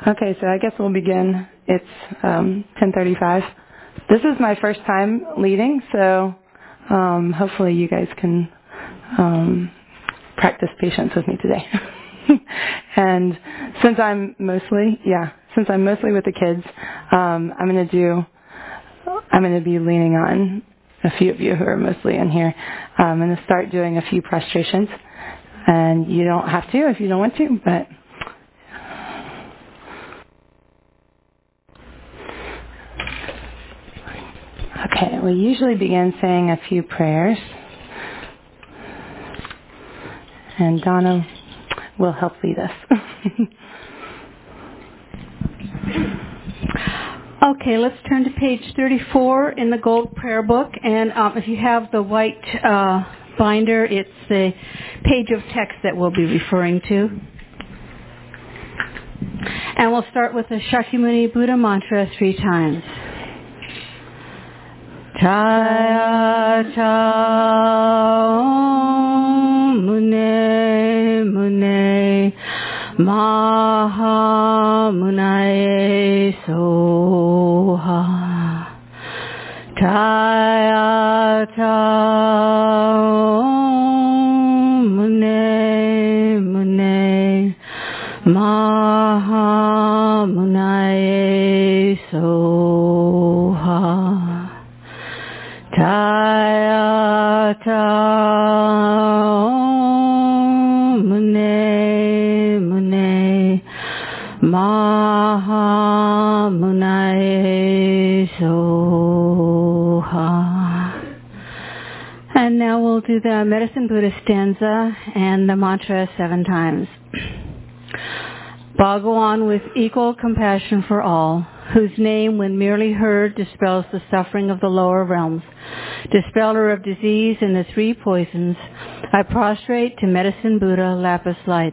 Okay, so I guess we'll begin. It's 10:35. This is my first time leading, so hopefully you guys can practice patience with me today. And since I'm mostly with the kids, I'm going to be leaning on a few of you who are mostly in here. I'm going to start doing a few prostrations, and you don't have to if you don't want to, but. Okay, we usually begin saying a few prayers, and Donna will help lead us. Okay, let's turn to page 34 in the Gold Prayer Book, and if you have the white binder, it's the page of text that we'll be referring to. And we'll start with the Shakyamuni Buddha mantra 3 times. Chaya cha mune mune maha munaye soha. Chaya cha mune mune maha munaye soha. Chaya cha mune mune maha munaye soha. And now we'll do the Medicine Buddha stanza and the mantra 7 times. Bhagawan, with equal compassion for all, whose name, when merely heard, dispels the suffering of the lower realms, dispeller of disease and the 3 poisons, I prostrate to Medicine Buddha lapis light.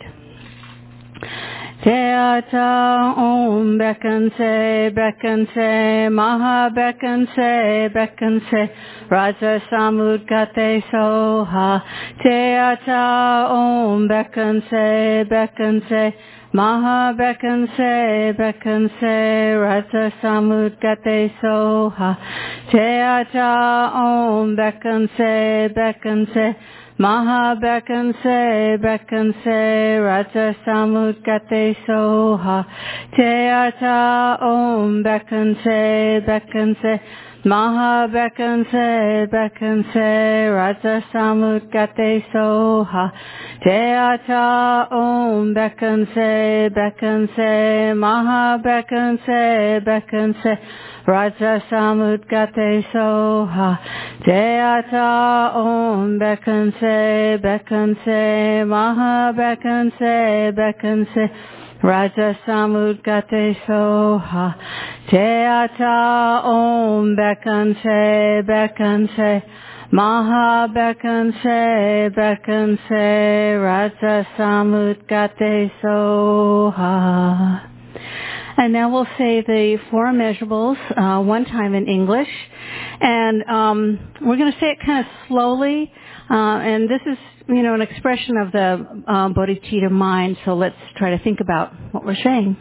Teata Om Bekanse Bekanse Maha Bekanse Bekanse Raja Samudgate Soha. Teata Om Bekanse Bekanse Maha Bekanse Bekanse Raja Samudgate Soha. Teata Om Bekanse Bekanse Maha Bekanse Bekanse Raja Samudgate Soha. Teata Om Bekanse Bekanse Maha Bekanse Bekanse Raja Samudgate Soha. Teata Om Bekanse Bekanse Maha Bekanse Bekanse Raja Samudgate Soha. Teata Om Bekanse Bekanse Maha Bekanse Bekanse Raja Samudgate Soha. Teata Om Bekanse Bekanse Maha Bekanse Bekanse Raja Samudgate Soha. And now we'll say the 4 immeasurables 1 time in English. And we're going to say it kind of slowly. And this is, an expression of the bodhicitta mind. So let's try to think about what we're saying.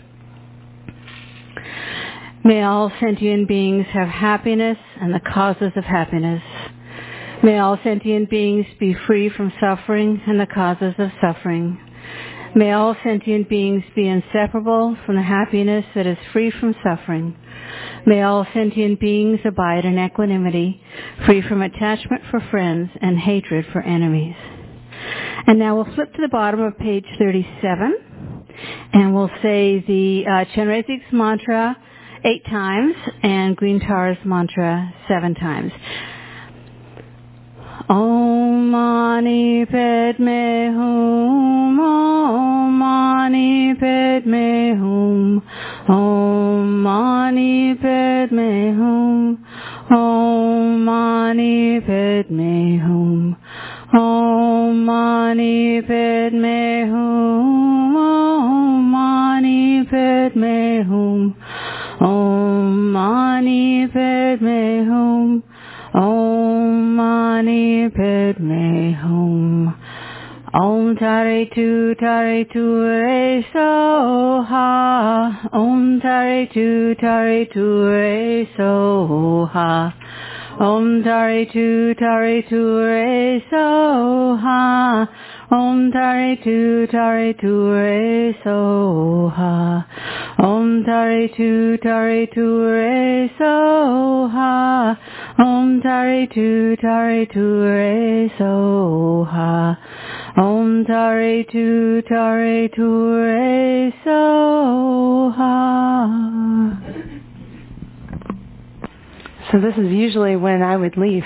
May all sentient beings have happiness and the causes of happiness. May all sentient beings be free from suffering and the causes of suffering. May all sentient beings be inseparable from the happiness that is free from suffering. May all sentient beings abide in equanimity, free from attachment for friends and hatred for enemies. And now we'll flip to the bottom of page 37, and we'll say the Chenrezig's mantra 8 times and Green Tara's mantra 7 times. Om Mani Padme Hum, Om Mani Padme Hum, Om Mani Padme Hum, Om Mani Padme Hum, Om Mani Padme Hum, Om Mani Padme Hum, Om Mani Padme Hum, Om Mani Padme Hum. Om Tare Tu Re So Ha. Om Tare Tu Re So Ha. Om Tare Tu Re So Ha. Om Tare Tu Re So Ha. Om Tare Tu Re So Ha. Om Tare Tu Re So Ha. Om Tare Tu Re So Ha. So this is usually when I would leave,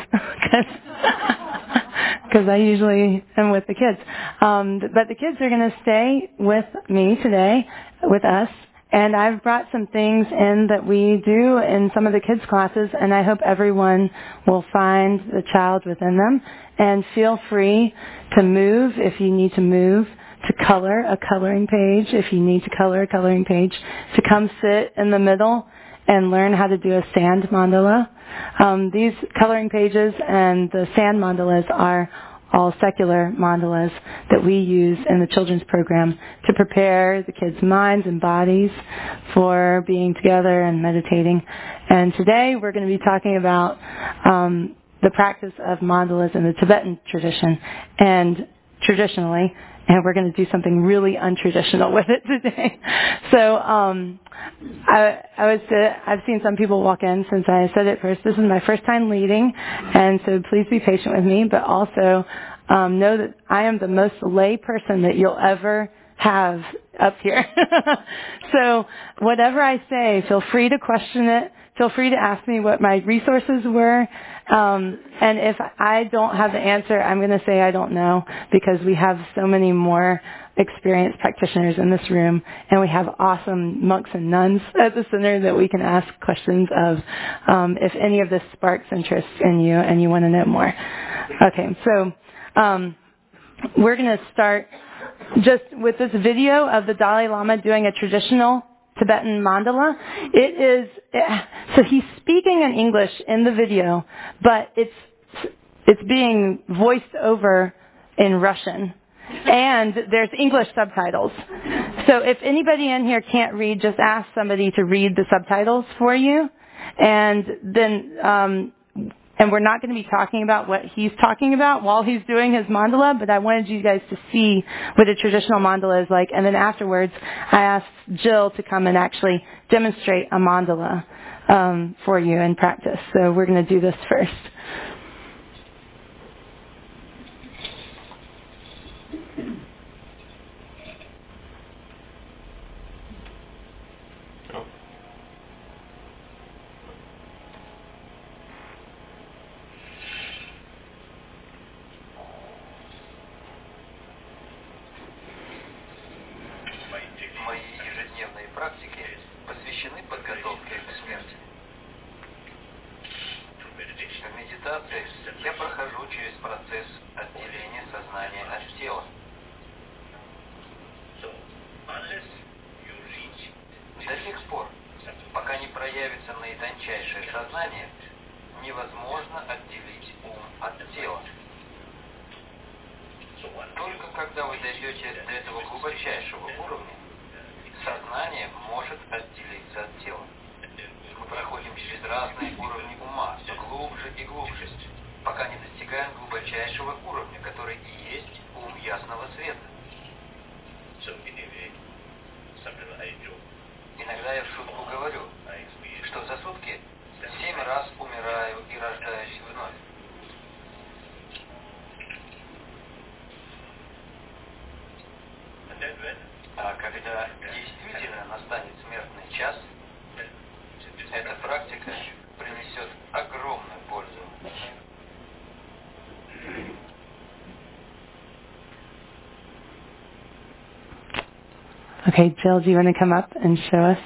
because I usually am with the kids. But the kids are going to stay with me today, with us. And I've brought some things in that we do in some of the kids' classes, and I hope everyone will find the child within them. And feel free to move if you need to move, to color a coloring page if you need to color a coloring page, to come sit in the middle and learn how to do a sand mandala. These coloring pages and the sand mandalas are all secular mandalas that we use in the children's program to prepare the kids' minds and bodies for being together and meditating. And today we're going to be talking about the practice of mandalas in the Tibetan tradition. And traditionally, and we're going to do something really untraditional with it today. So I've seen some people walk in since I said it first. This is my first time leading, and so please be patient with me, but also know that I am the most lay person that you'll ever have up here. So whatever I say, feel free to question it. Feel free to ask me what my resources were. And if I don't have the answer, I'm going to say I don't know, because we have so many more experienced practitioners in this room, and we have awesome monks and nuns at the center that we can ask questions of if any of this sparks interest in you and you want to know more. Okay, so we're going to start just with this video of the Dalai Lama doing a traditional Tibetan mandala. So he's speaking in English in the video, but it's being voiced over in Russian. And there's English subtitles. So if anybody in here can't read, just ask somebody to read the subtitles for you. And then and we're not going to be talking about what he's talking about while he's doing his mandala, but I wanted you guys to see what a traditional mandala is like. And then afterwards, I asked Jill to come and actually demonstrate a mandala for you in practice. So we're going to do this first. Я прохожу через процесс отделения сознания от тела. До тех пор, пока не проявится наитончайшее сознание, невозможно отделить ум от тела. Только когда вы дойдете до этого глубочайшего уровня, сознание может отделиться от тела. Мы проходим через разные уровни ума, все глубже и глубже, пока не достигаем глубочайшего уровня, который и есть ум ясного света. Иногда я в шутку говорю, что за сутки 7 раз умираю и рождаюсь вновь. А когда действительно настанет смертный час, эта практика принесет огромную пользу. Okay, Jill, do you want to come up and show us?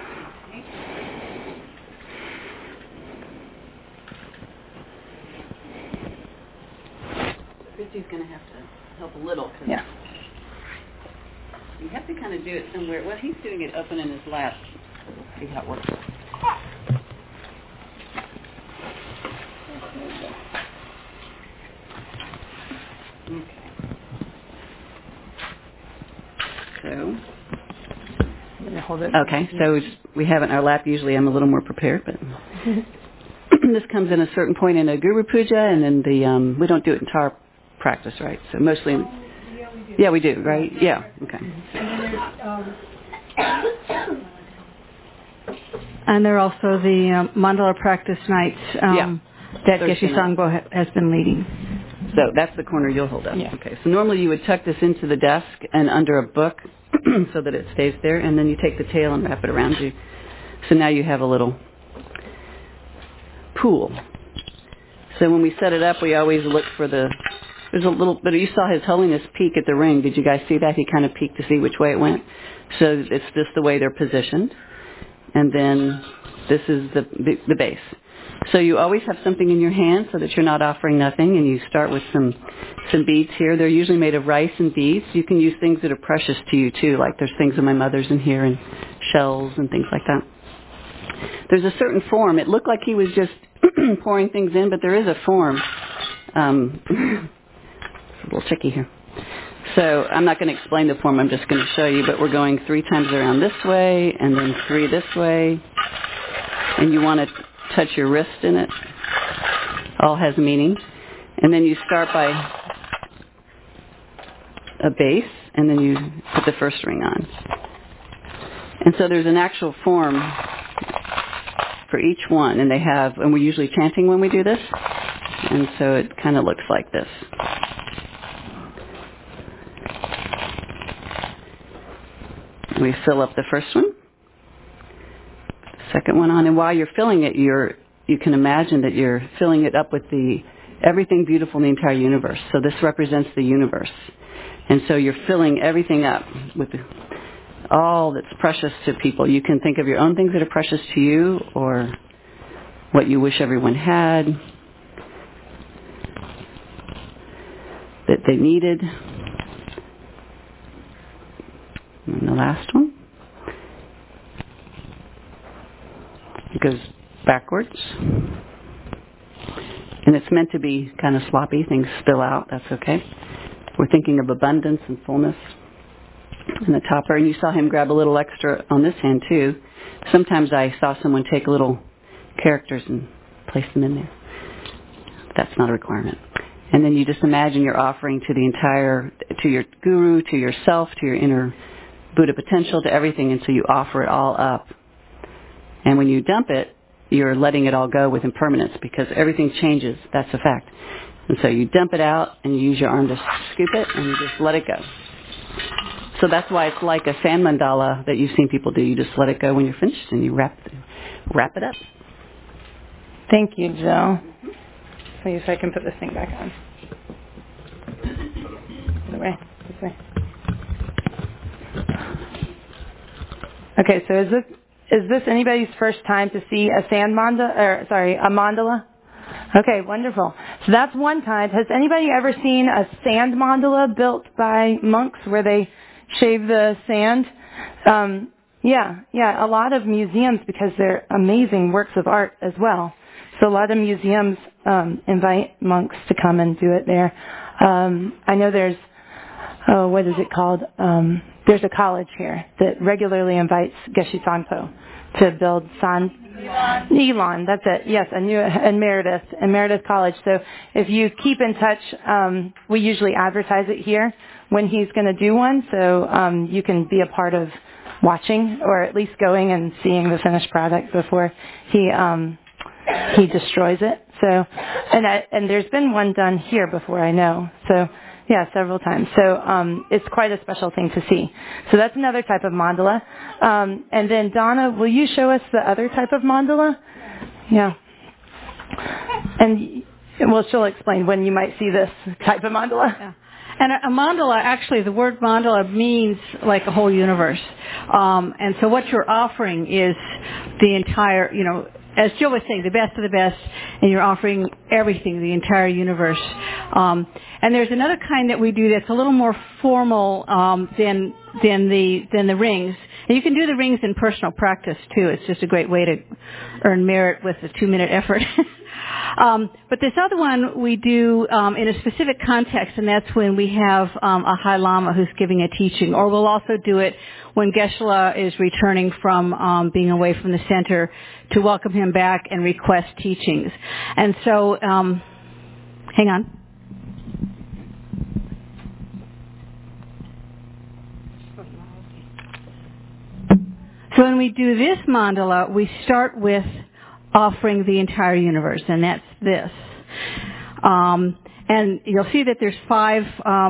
Christy's going to have to help a little. Yeah. You have to kind of do it somewhere. Well, he's doing it open in his lap. See how it works. Okay. Hold it. Okay, so we have it in our lap. Usually I'm a little more prepared, but this comes in a certain point in a Guru Puja, and then we don't do it in Tara practice, right? So mostly, yeah, we do, right? Yeah, okay. And there are also the mandala practice nights that Geshe Sangpo has been leading. So that's the corner you'll hold up. Yeah. Okay, so normally you would tuck this into the desk and under a book so that it stays there, and then you take the tail and wrap it around you. So now you have a little pool. So when we set it up, we always look for there's a little bit, you saw His Holiness peek at the ring. Did you guys see that? He kind of peeked to see which way it went. So it's just the way they're positioned. And then this is the base. So you always have something in your hand so that you're not offering nothing, and you start with some beads here. They're usually made of rice and beads. You can use things that are precious to you too, like there's things of my mother's in here and shells and things like that. There's a certain form. It looked like he was just pouring things in, but there is a form. It's a little tricky here. So I'm not going to explain the form. I'm just going to show you, but we're going 3 times around this way and then 3 this way. And you want to touch your wrist in it. All has meaning. And then you start by a base, and then you put the first ring on. And so there's an actual form for each one, and we're usually chanting when we do this, and so it kind of looks like this. We fill up the first one, second one on, and while you're filling it, you can imagine that you're filling it up with everything beautiful in the entire universe. So this represents the universe. And so you're filling everything up with all that's precious to people. You can think of your own things that are precious to you, or what you wish everyone had, that they needed. And the last one. It goes backwards. And it's meant to be kind of sloppy. Things spill out. That's okay. We're thinking of abundance and fullness. And the topper. And you saw him grab a little extra on this hand too. Sometimes I saw someone take little characters and place them in there. That's not a requirement. And then you just imagine you're offering to your guru, to yourself, to your inner Buddha potential, to everything, and so you offer it all up. And when you dump it, you're letting it all go with impermanence, because everything changes. That's a fact. And so you dump it out, and you use your arm to scoop it, and you just let it go. So that's why it's like a sand mandala that you've seen people do. You just let it go when you're finished, and you wrap it up. Thank you, Jill. Please, I can put this thing back on. This way. Okay, so is this anybody's first time to see a mandala? Okay, wonderful. So that's one kind. Has anybody ever seen a sand mandala built by monks where they shave the sand? Yeah, a lot of museums, because they're amazing works of art as well. So a lot of museums invite monks to come and do it there. I know there's, what is it called? There's a college here that regularly invites Geshe Sangpo to build Elon, that's it. Yes, and Meredith College. So if you keep in touch, we usually advertise it here when he's going to do one, so you can be a part of watching, or at least going and seeing the finished product before he destroys it. So, and there's been one done here before, I know. So, yeah, several times. So it's quite a special thing to see. So that's another type of mandala. And then Donna, will you show us the other type of mandala? Yeah. And well, she'll explain when you might see this type of mandala. Yeah. And a mandala, actually, the word mandala means like a whole universe. And so what you're offering is the entire, as Jill was saying, the best of the best, and you're offering everything, the entire universe. And there's another kind that we do that's a little more formal than the rings. And you can do the rings in personal practice too. It's just a great way to earn merit with a 2-minute effort. But this other one we do in a specific context, and that's when we have a High Lama who's giving a teaching. Or we'll also do it when Geshe-la is returning from being away from the center to welcome him back and request teachings. And so, hang on. So when we do this mandala, we start with offering the entire universe, and that's this. And you'll see that there's 5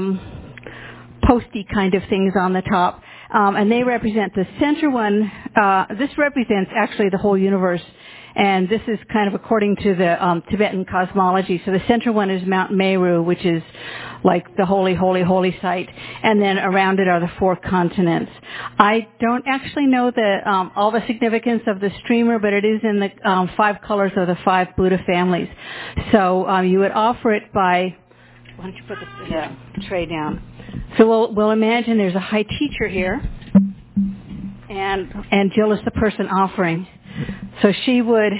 posty kind of things on the top, and they represent the center one. This represents actually the whole universe, and this is kind of according to the Tibetan cosmology. So the center one is Mount Meru, which is like the holy, holy, holy site, and then around it are the 4 continents. I don't actually know all the significance of the streamer, but it is in the 5 colors of the 5 Buddha families. So you would offer it by, why don't you put the tray down? So we'll imagine there's a high teacher here, and Jill is the person offering. So she would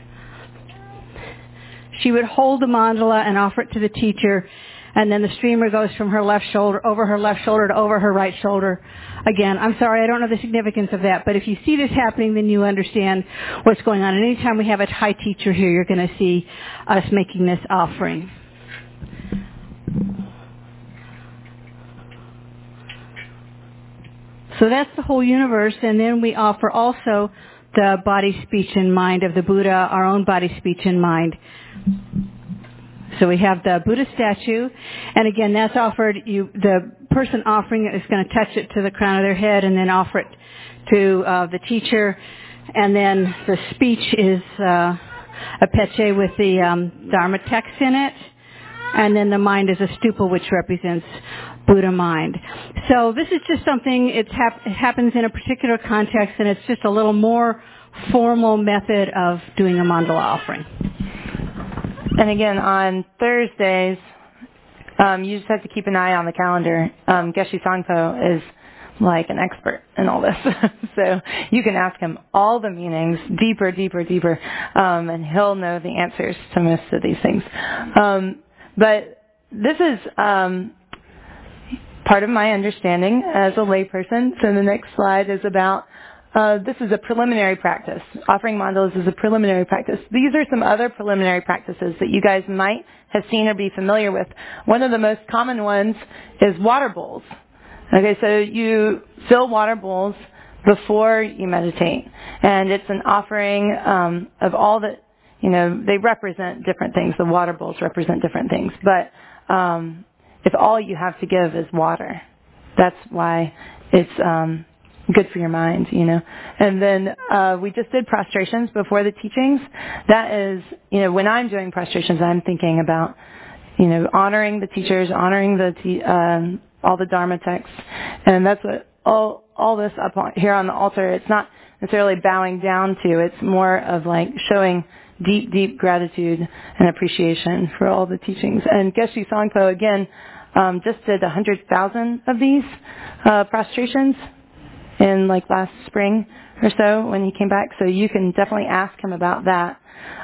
hold the mandala and offer it to the teacher, and then the streamer goes from her left shoulder, over her left shoulder to over her right shoulder. Again, I'm sorry, I don't know the significance of that, but if you see this happening, then you understand what's going on. And anytime we have a high teacher here, you're going to see us making this offering. So that's the whole universe, and then we offer also the body, speech, and mind of the Buddha, our own body, speech, and mind. So we have the Buddha statue, and again, that's offered. The person offering it is going to touch it to the crown of their head, and then offer it to the teacher. And then the speech is a peche with the Dharma text in it, and then the mind is a stupa, which represents Buddha mind. So this is just something, it happens in a particular context, and it's just a little more formal method of doing a mandala offering. And again, on Thursdays, you just have to keep an eye on the calendar. Geshe Sangpo is like an expert in all this. So you can ask him all the meanings, deeper, and he'll know the answers to most of these things. But this is part of my understanding as a layperson. So the next slide is about, this is a preliminary practice. Offering mandalas is a preliminary practice. These are some other preliminary practices that you guys might have seen or be familiar with. One of the most common ones is water bowls. Okay, so you fill water bowls before you meditate. And it's an offering of all that, they represent different things. The water bowls represent different things. But if all you have to give is water, that's why it's good for your mind, And then we just did prostrations before the teachings. That is, when I'm doing prostrations, I'm thinking about, honoring the teachers, honoring all the Dharma texts, and that's what all this up here on the altar. It's not necessarily bowing down to. It's more of like showing deep gratitude and appreciation for all the teachings. And Geshe Sangpo again just did 100,000 of these prostrations in like last spring or so when he came back. So you can definitely ask him about that.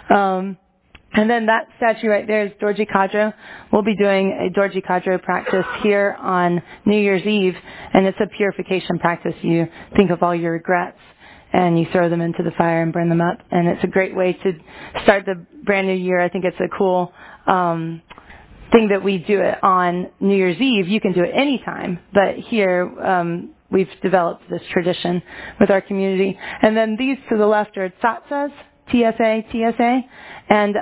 And then that statue right there is Dorji Kadro. We'll be doing a Dorji Kadro practice here on New Year's Eve, and it's a purification practice. You think of all your regrets, and you throw them into the fire and burn them up. And it's a great way to start the brand new year. I think it's a cool thing that we do it on New Year's Eve. You can do it anytime, but here we've developed this tradition with our community. And then these to the left are tsatsas. TSA, and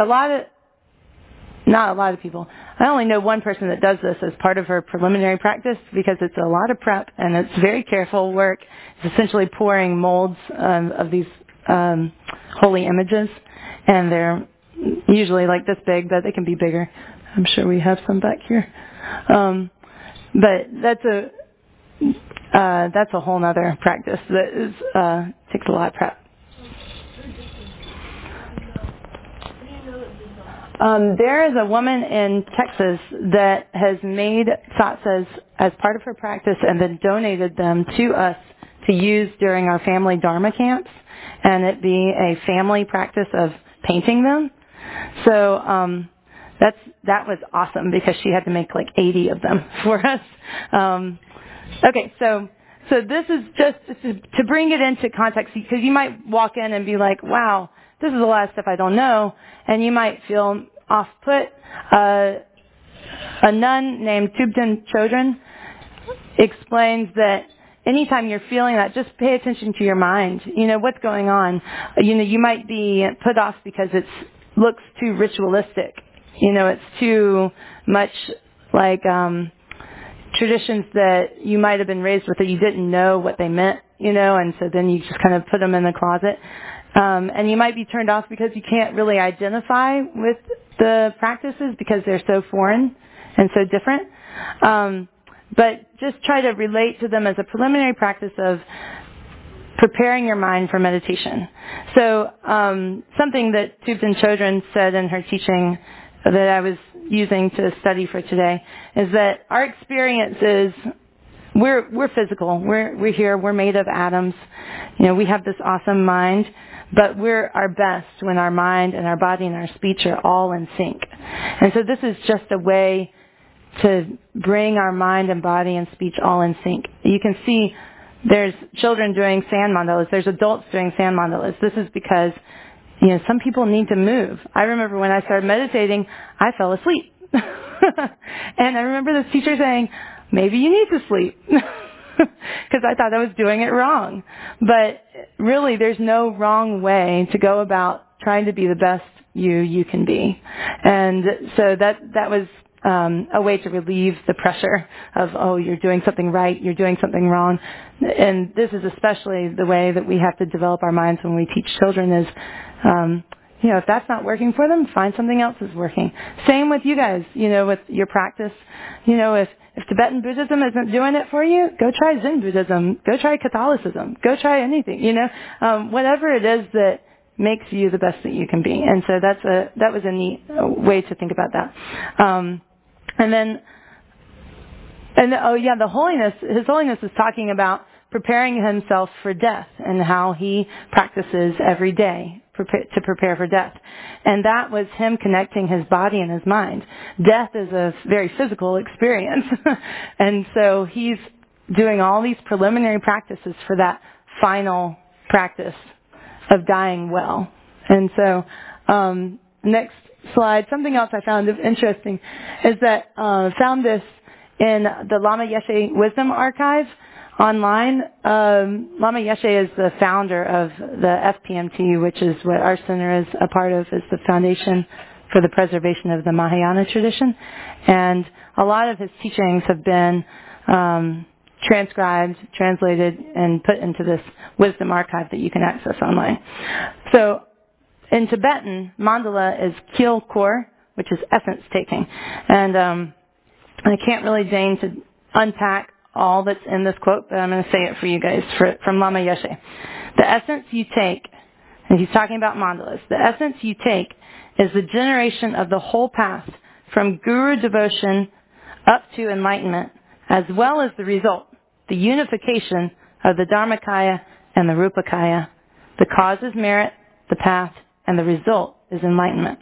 not a lot of people. I only know one person that does this as part of her preliminary practice because it's a lot of prep and it's very careful work. It's essentially pouring molds of these holy images, and they're usually like this big, but they can be bigger. I'm sure we have some back here. But that's a whole other practice that takes a lot of prep. There is a woman in Texas that has made tsatsas as part of her practice and then donated them to us to use during our family Dharma camps, and it be a family practice of painting them. So that was awesome because she had to make like 80 of them for us. Okay, so this is just to bring it into context, because you might walk in and be like, wow, this is a lot of stuff I don't know, and you might feel off-put. A nun named Thubten Chodron explains that anytime you're feeling that, just pay attention to your mind. What's going on. You might be put off because it looks too ritualistic. It's too much like traditions that you might have been raised with that you didn't know what they meant, and so then you just kind of put them in the closet. And you might be turned off because you can't really identify with the practices because they're so foreign and so different. But just try to relate to them as a preliminary practice of preparing your mind for meditation. So something that Thubten Chodron said in her teaching that I was using to study for today is that our experience is we're physical. We're here. We're made of atoms. We have this awesome mind, but we're our best when our mind and our body and our speech are all in sync. And so this is just a way to bring our mind and body and speech all in sync. You can see there's children doing sand mandalas. There's adults doing sand mandalas. This is because, some people need to move. I remember when I started meditating, I fell asleep. And I remember this teacher saying, maybe you need to sleep. Because I thought I was doing it wrong. But really, there's no wrong way to go about trying to be the best you can be. And so that was a way to relieve the pressure of, you're doing something right, you're doing something wrong. And this is especially the way that we have to develop our minds when we teach children is, if that's not working for them, find something else is working. Same with you guys, with your practice. If Tibetan Buddhism isn't doing it for you, go try Zen Buddhism. Go try Catholicism. Go try anything, whatever it is that makes you the best that you can be. And so that was a neat way to think about that. The holiness, His Holiness is talking about preparing himself for death and how he practices every day to prepare for death. And that was him connecting his body and his mind. Death is a very physical experience. And so he's doing all these preliminary practices for that final practice of dying well. And so, next slide, something else I found interesting is that found this in the Lama Yeshe Wisdom Archive online. Lama Yeshe is the founder of the FPMT, which is what our center is a part of, is the Foundation for the Preservation of the Mahayana Tradition. And a lot of his teachings have been transcribed, translated, and put into this wisdom archive that you can access online. So in Tibetan, mandala is kil kor, which is essence taking. And I can't really deign to unpack all that's in this quote, but I'm going to say it for you guys from Lama Yeshe. The essence you take, and he's talking about mandalas, the essence you take is the generation of the whole path from guru devotion up to enlightenment, as well as the result, the unification of the Dharmakaya and the Rupakaya. The cause is merit, the path, and the result is enlightenment.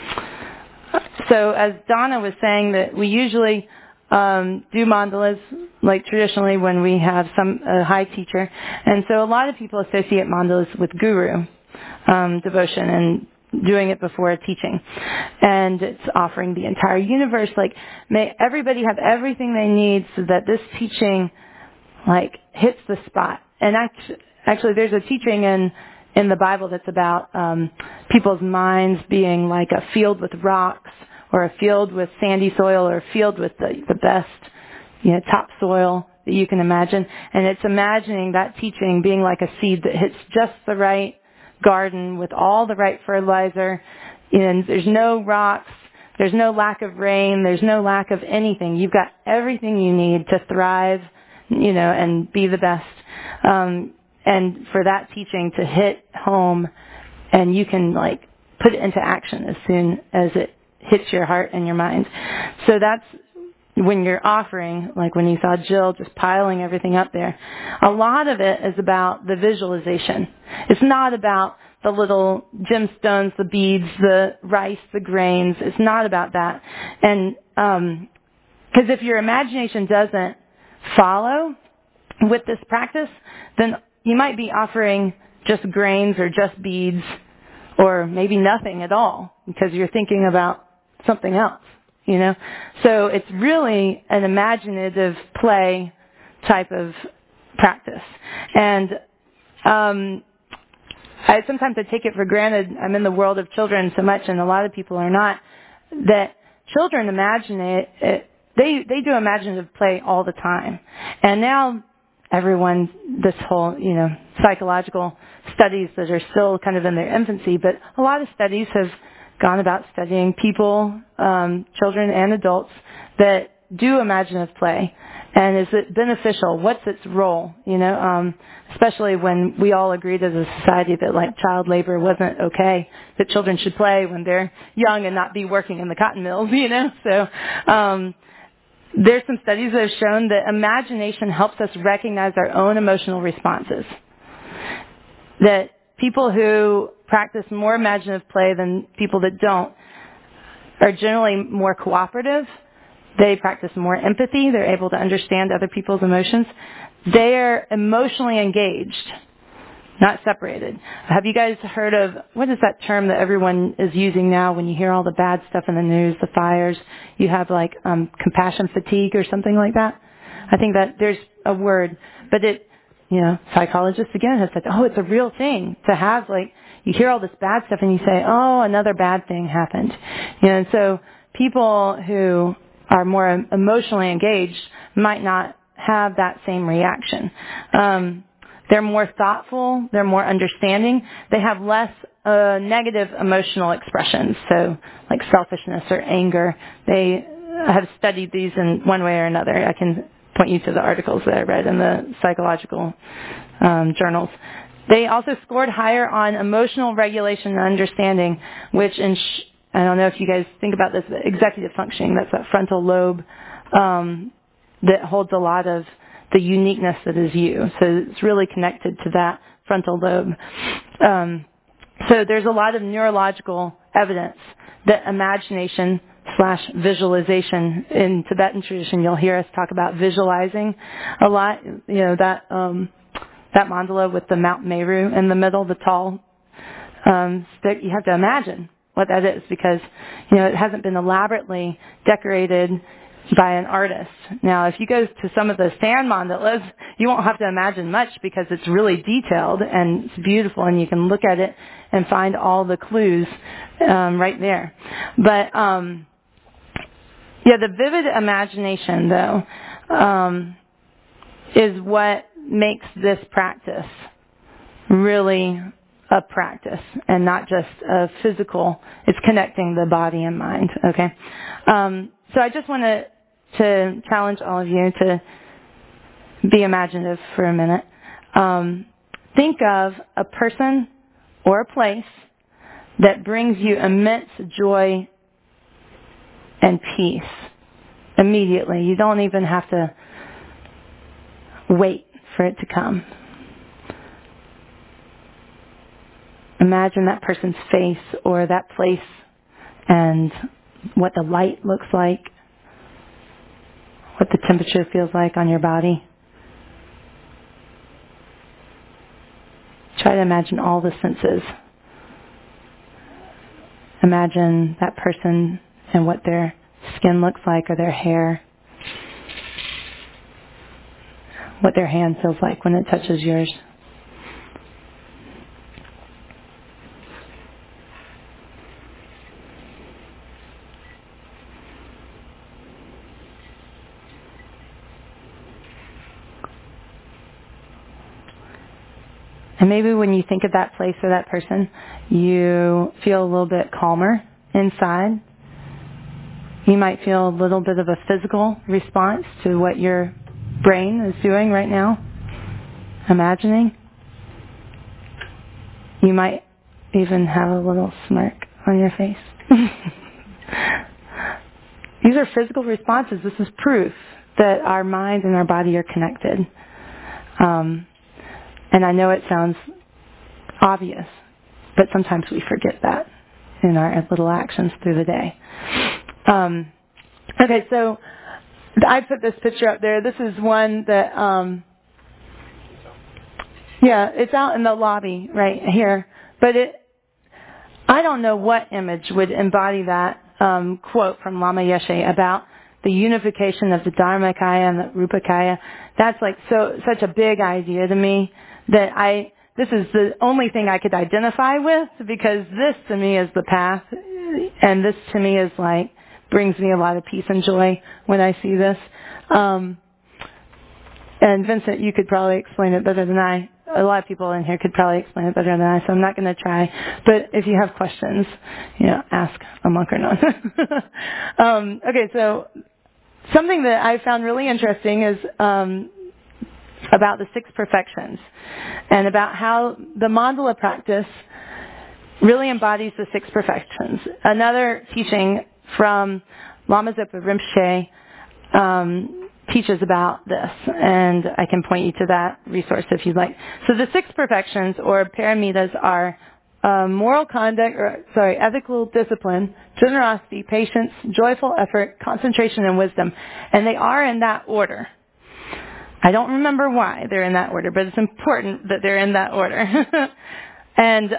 So as Donna was saying, that we usually do mandalas like traditionally when we have a high teacher. And so a lot of people associate mandalas with guru devotion and doing it before a teaching. And it's offering the entire universe. Like, may everybody have everything they need so that this teaching hits the spot. And actually there's a teaching in the Bible that's about people's minds being like a field with rocks, or a field with sandy soil, or a field with the best, topsoil that you can imagine. And it's imagining that teaching being like a seed that hits just the right garden with all the right fertilizer. And there's no rocks, there's no lack of rain, there's no lack of anything. You've got everything you need to thrive, and be the best. And for that teaching to hit home, and you can put it into action as soon as it hits your heart and your mind. So that's when you're offering, like when you saw Jill just piling everything up there, a lot of it is about the visualization. It's not about the little gemstones, the beads, the rice, the grains. It's not about that. And because if your imagination doesn't follow with this practice, then you might be offering just grains or just beads or maybe nothing at all because you're thinking about something else, you know? So it's really an imaginative play type of practice. And sometimes I take it for granted, I'm in the world of children so much, and a lot of people are not, that children imagine they do imaginative play all the time. And now everyone, this whole, psychological studies that are still kind of in their infancy, but a lot of studies have gone about studying people, children and adults that do imaginative play. And is it beneficial? What's its role? Especially when we all agreed as a society that like child labor wasn't okay, that children should play when they're young and not be working in the cotton mills, So, there's some studies that have shown that imagination helps us recognize our own emotional responses. That people who practice more imaginative play than people that don't are generally more cooperative. They practice more empathy. They're able to understand other people's emotions. They are emotionally engaged, not separated. Have you guys heard of, what is that term that everyone is using now when you hear all the bad stuff in the news, the fires? You have like compassion fatigue or something like that? I think that there's a word, but psychologists again have said, it's a real thing to have, like, you hear all this bad stuff and you say, another bad thing happened. And so people who are more emotionally engaged might not have that same reaction. They're more thoughtful. They're more understanding. They have less negative emotional expressions, so like selfishness or anger. They have studied these in one way or another. I can point you to the articles that I read in the psychological journals. They also scored higher on emotional regulation and understanding, which I don't know if you guys think about this, but executive functioning, that's that frontal lobe that holds a lot of the uniqueness that is you. So it's really connected to that frontal lobe. So there's a lot of neurological evidence that imagination / visualization, in Tibetan tradition, you'll hear us talk about visualizing a lot. That mandala with the Mount Meru in the middle, the tall stick, you have to imagine what that is because, it hasn't been elaborately decorated by an artist. Now, if you go to some of the sand mandalas, you won't have to imagine much because it's really detailed and it's beautiful and you can look at it and find all the clues right there. But, the vivid imagination, though, is what makes this practice really a practice and not just a physical. It's connecting the body and mind, okay? So I just want to challenge all of you to be imaginative for a minute. Think of a person or a place that brings you immense joy and peace immediately. You don't even have to wait for it to come. Imagine that person's face or that place and what the light looks like, what the temperature feels like on your body. Try to imagine all the senses. Imagine that person and what their skin looks like or their hair. What their hand feels like when it touches yours. And maybe when you think of that place or that person, you feel a little bit calmer inside. You might feel a little bit of a physical response to what your brain is doing right now, imagining. You might even have a little smirk on your face. These are physical responses. This is proof that our mind and our body are connected. And I know it sounds obvious, but sometimes we forget that in our little actions through the day. Okay, so I put this picture up there. This is one that, it's out in the lobby right here. But I don't know what image would embody that quote from Lama Yeshe about the unification of the Dharmakaya and the Rupakaya. That's like such a big idea to me that this is the only thing I could identify with, because this to me is the path, and this to me is like brings me a lot of peace and joy when I see this. And Vincent, you could probably explain it better than I. A lot of people in here could probably explain it better than I, so I'm not going to try. But if you have questions, ask a monk or not. Okay, so something that I found really interesting is about the 6 perfections and about how the mandala practice really embodies the 6 perfections. Another teaching from Lama Zopa Rinpoche teaches about this, and I can point you to that resource if you'd like. So the 6 perfections, or paramitas, are moral conduct, ethical discipline, generosity, patience, joyful effort, concentration, and wisdom. And they are in that order. I don't remember why they're in that order, but it's important that they're in that order. And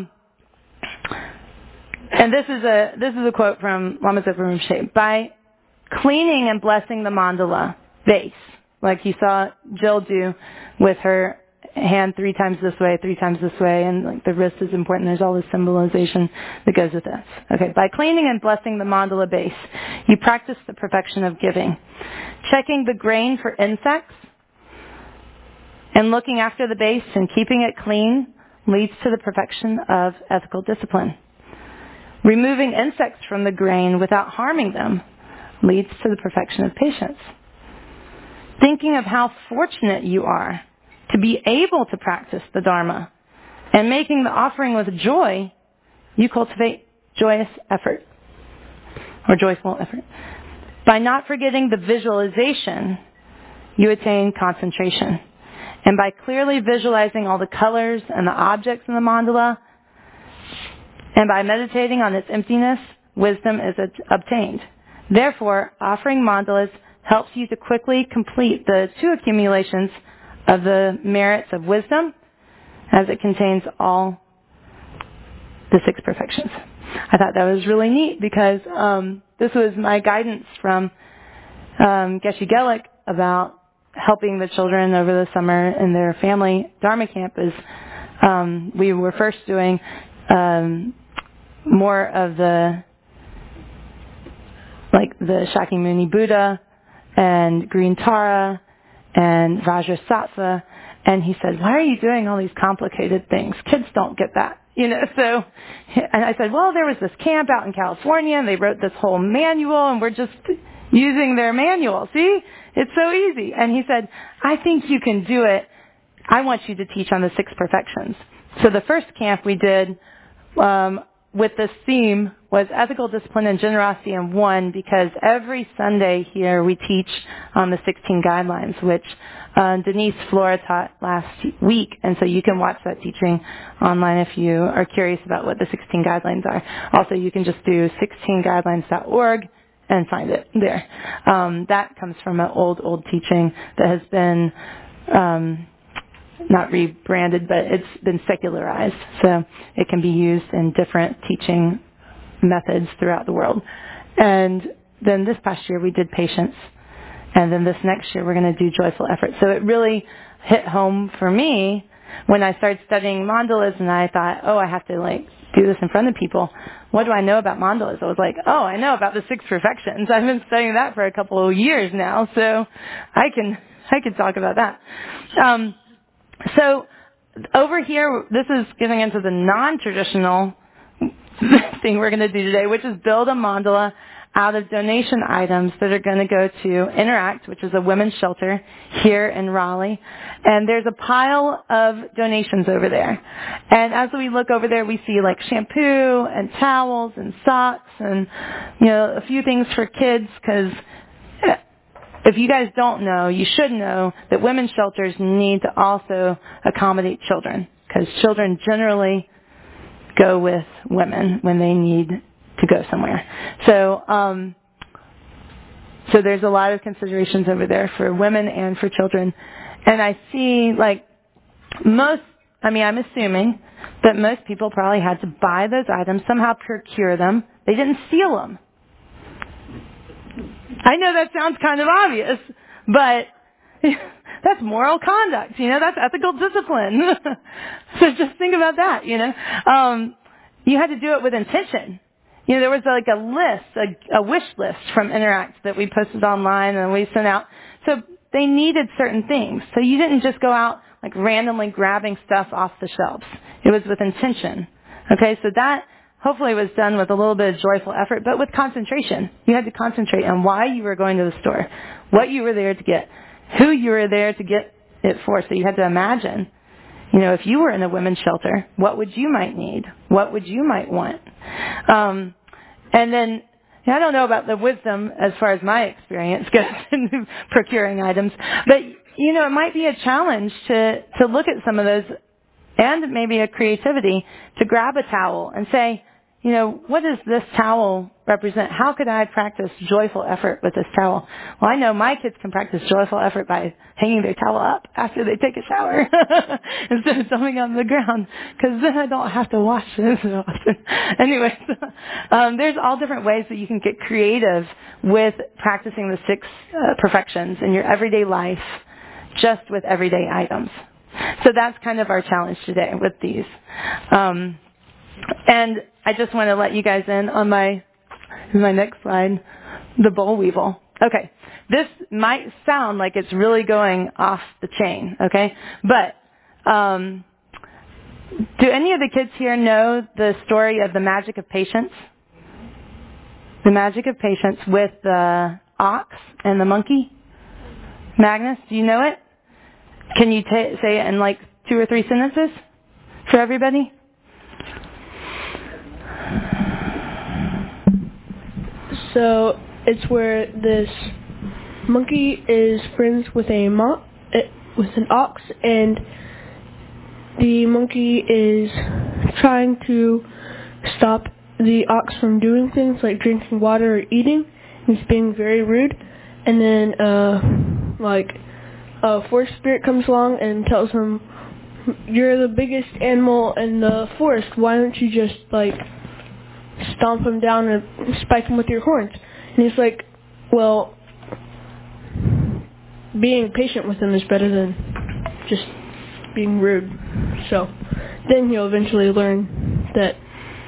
this is a quote from Lama Zopa Rinpoche. By cleaning and blessing the mandala base, like you saw Jill do with her hand 3 times this way, 3 times this way, and like the wrist is important. There's all this symbolization that goes with this. Okay, by cleaning and blessing the mandala base, you practice the perfection of giving. Checking the grain for insects and looking after the base and keeping it clean leads to the perfection of ethical discipline. Removing insects from the grain without harming them leads to the perfection of patience. Thinking of how fortunate you are to be able to practice the Dharma and making the offering with joy, you cultivate joyous effort or joyful effort. By not forgetting the visualization, you attain concentration. And by clearly visualizing all the colors and the objects in the mandala, and by meditating on its emptiness, wisdom is obtained. Therefore, offering mandalas helps you to quickly complete the 2 accumulations of the merits of wisdom, as it contains all the 6 perfections. I thought that was really neat, because this was my guidance from Geshe Gelik about helping the children over the summer in their family Dharma camp. We were first doing more of the Shakyamuni Buddha and Green Tara and Vajrasattva, and he said, "Why are you doing all these complicated things? Kids don't get that." So, and I said, well, there was this camp out in California, and they wrote this whole manual, and we're just using their manual. See? It's so easy. And he said, I think you can do it. I want you to teach on the 6 perfections. So the first camp we did with this theme was ethical discipline and generosity in 1, because every Sunday here we teach on the 16 guidelines, which Denise Flora taught last week. And so you can watch that teaching online if you are curious about what the 16 guidelines are. Also, you can just do 16guidelines.org and find it there. That comes from an old teaching that has been not rebranded, but it's been secularized. So it can be used in different teaching methods throughout the world. And then this past year we did patience. And then this next year we're going to do joyful effort. So it really hit home for me when I started studying mandalas, and I thought, I have to do this in front of people. What do I know about mandalas? I was like, I know about the 6 perfections. I've been studying that for a couple of years now, so I can talk about that. So over here, this is getting into the non-traditional thing we're going to do today, which is build a mandala out of donation items that are going to go to Interact, which is a women's shelter here in Raleigh. And there's a pile of donations over there. And as we look over there, we see like shampoo and towels and socks and, a few things for kids, because if you guys don't know, you should know that women's shelters need to also accommodate children, because children generally go with women when they need to go somewhere. So there's a lot of considerations over there for women and for children. And I see I'm assuming that most people probably had to buy those items, somehow procure them. They didn't steal them. I know that sounds kind of obvious, but that's moral conduct, that's ethical discipline. So just think about that, You had to do it with intention. There was like a list, a wish list from Interact that we posted online and we sent out. So they needed certain things. So you didn't just go out like randomly grabbing stuff off the shelves. It was with intention. Okay, so that hopefully was done with a little bit of joyful effort, but with concentration. You had to concentrate on why you were going to the store, what you were there to get, who you were there to get it for. So you had to imagine, if you were in a women's shelter, what would you might need? What would you might want? And then, I don't know about the wisdom as far as my experience goes in procuring items, but, it might be a challenge to look at some of those, and maybe a creativity to grab a towel and say, what does this towel represent? How could I practice joyful effort with this towel? Well, I know my kids can practice joyful effort by hanging their towel up after they take a shower instead of dumping on the ground, because then I don't have to wash it so often. Anyways, there's all different ways that you can get creative with practicing the 6 perfections in your everyday life, just with everyday items. So that's kind of our challenge today with these. And I just want to let you guys in on my next slide, the boll weevil. Okay, this might sound like it's really going off the chain, okay? But do any of the kids here know the story of the magic of patience? The magic of patience with the ox and the monkey? Magnus, do you know it? Can you say it in like 2 or 3 sentences for everybody? So it's where this monkey is friends with with an ox, and the monkey is trying to stop the ox from doing things like drinking water or eating. He's being very rude, and then a forest spirit comes along and tells him, "You're the biggest animal in the forest. Why don't you just stomp him down and spike him with your horns?" And he's like, "Well, being patient with him is better than just being rude." So then he'll eventually learn that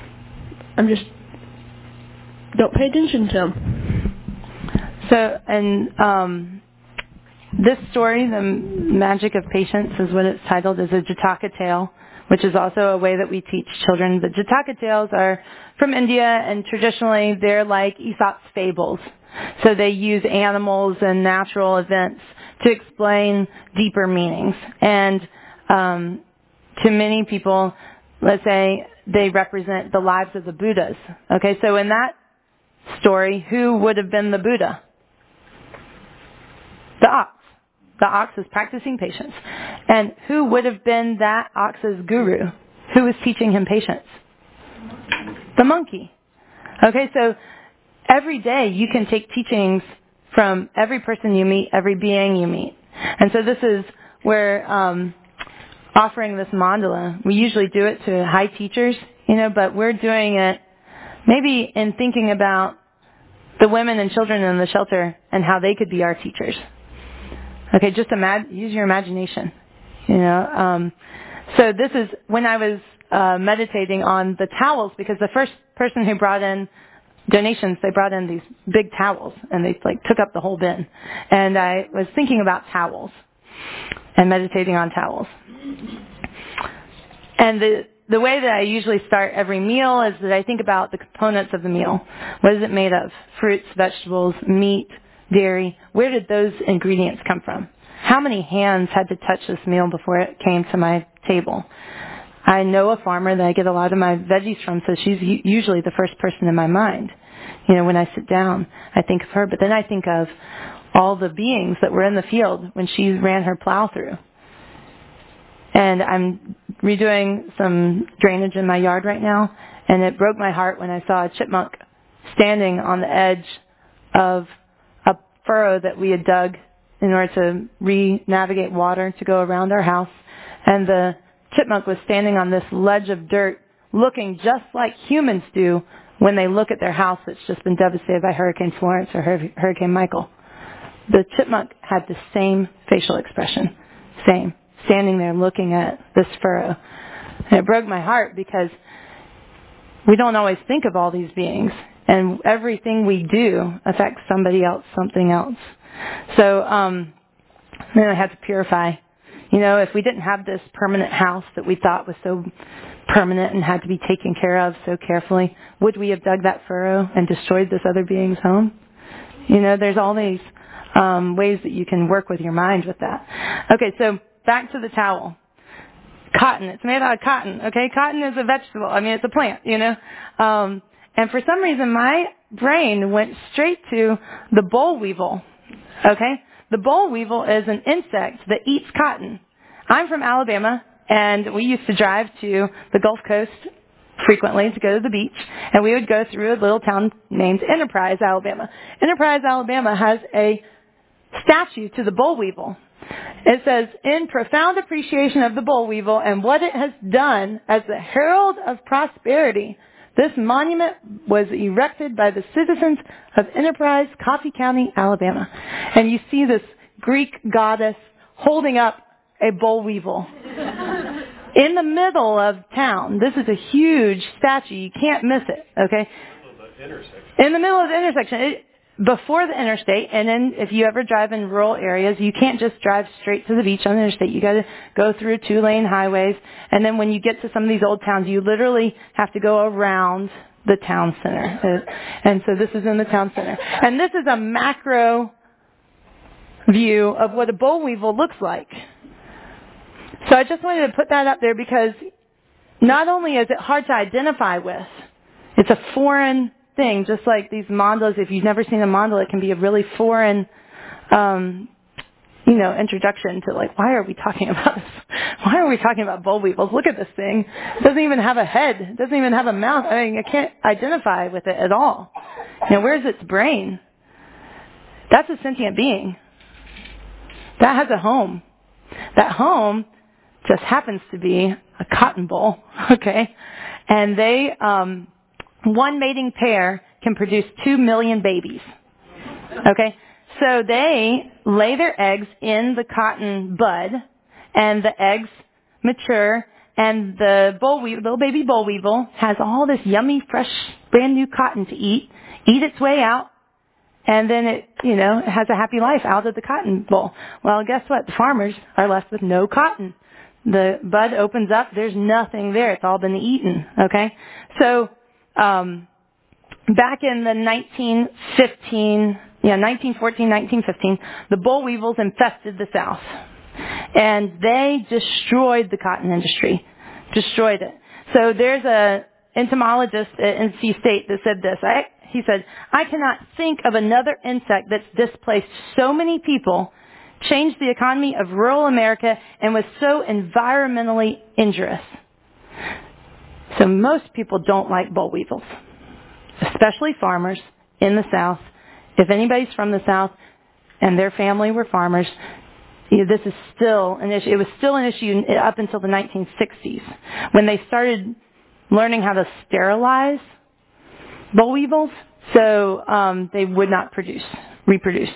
don't pay attention to him. So, and this story, The Magic of Patience, is what it's titled, is a Jataka tale, which is also a way that we teach children. The Jataka tales are from India, and traditionally they're like Aesop's fables. So they use animals and natural events to explain deeper meanings. And to many people, let's say, they represent the lives of the Buddhas. Okay, so in that story, who would have been the Buddha? The ox. The ox is practicing patience. And who would have been that ox's guru? Who was teaching him patience? The monkey. Okay, so every day you can take teachings from every person you meet, every being you meet. And so this is where offering this mandala, we usually do it to high teachers, but we're doing it maybe in thinking about the women and children in the shelter and how they could be our teachers. Okay, just use your imagination. So this is when I was meditating on the towels, because the first person who brought in donations, they brought in these big towels, and they took up the whole bin. And I was thinking about towels and meditating on towels. And the way that I usually start every meal is that I think about the components of the meal. What is it made of? Fruits, vegetables, meat, dairy. Where did those ingredients come from? How many hands had to touch this meal before it came to my table? I know a farmer that I get a lot of my veggies from, so she's usually the first person in my mind. You know, when I sit down, I think of her, but then I think of all the beings that were in the field when she ran her plow through. And I'm redoing some drainage in my yard right now, and it broke my heart when I saw a chipmunk standing on the edge of a furrow that we had dug in order to re-navigate water to go around our house. And the chipmunk was standing on this ledge of dirt looking just like humans do when they look at their house that's just been devastated by Hurricane Florence or Hurricane Michael. The chipmunk had the same facial expression, same, standing there looking at this furrow. And it broke my heart because we don't always think of all these beings, and everything we do affects somebody else, something else. So then I had to purify. You know, if we didn't have this permanent house that we thought was so permanent and had to be taken care of so carefully, would we have dug that furrow and destroyed this other being's home? You know, there's all these ways that you can work with your mind with that. Okay, so back to the towel. Cotton. It's made out of cotton. Okay, cotton is a vegetable. I mean, it's a plant, you know. And for some reason, my brain went straight to the boll weevil. Okay, the boll weevil is an insect that eats cotton. I'm from Alabama, and we used to drive to the Gulf Coast frequently to go to the beach, and we would go through a little town named Enterprise, Alabama. Enterprise, Alabama has a statue to the boll weevil. It says, in profound appreciation of the boll weevil and what it has done as the herald of prosperity, this monument was erected by the citizens of Enterprise, Coffee County, Alabama. And you see this Greek goddess holding up a boll weevil in the middle of town. This is a huge statue. You can't miss it, okay? In the middle of the intersection. Before the interstate, and then if you ever drive in rural areas, you can't just drive straight to the beach on the interstate. You got to go through 2-lane highways, and then when you get to some of these old towns, you literally have to go around the town center. And so this is in the town center. And this is a macro view of what a boll weevil looks like. So I just wanted to put that up there because not only is it hard to identify with, it's a foreign thing, just like these mandalas. If you've never seen a mandala, it can be a really foreign, introduction to like, why are we talking about this? Why are we talking about boll weevils? Look at this thing. It doesn't even have a head. It doesn't even have a mouth. I mean, I can't identify with it at all. Now, where's its brain? That's a sentient being. That has a home. That home just happens to be a cotton boll, okay? And they, one mating pair can produce 2 million babies. Okay? So they lay their eggs in the cotton bud, and the eggs mature, and the little baby boll weevil has all this yummy, fresh, brand new cotton to eat its way out, and then it has a happy life out of the cotton boll. Well, guess what? The farmers are left with no cotton. The bud opens up, there's nothing there. It's all been eaten. Okay? So, back in the 1914, 1915, the boll weevils infested the South. And they destroyed the cotton industry. Destroyed it. So there's a entomologist at NC State that said this. He said, I cannot think of another insect that's displaced so many people, changed the economy of rural America, and was so environmentally injurious. So most people don't like boll weevils, especially farmers in the South. If anybody's from the South and their family were farmers, this is still an issue. It was still an issue up until the 1960s when they started learning how to sterilize boll weevils so they would not reproduce.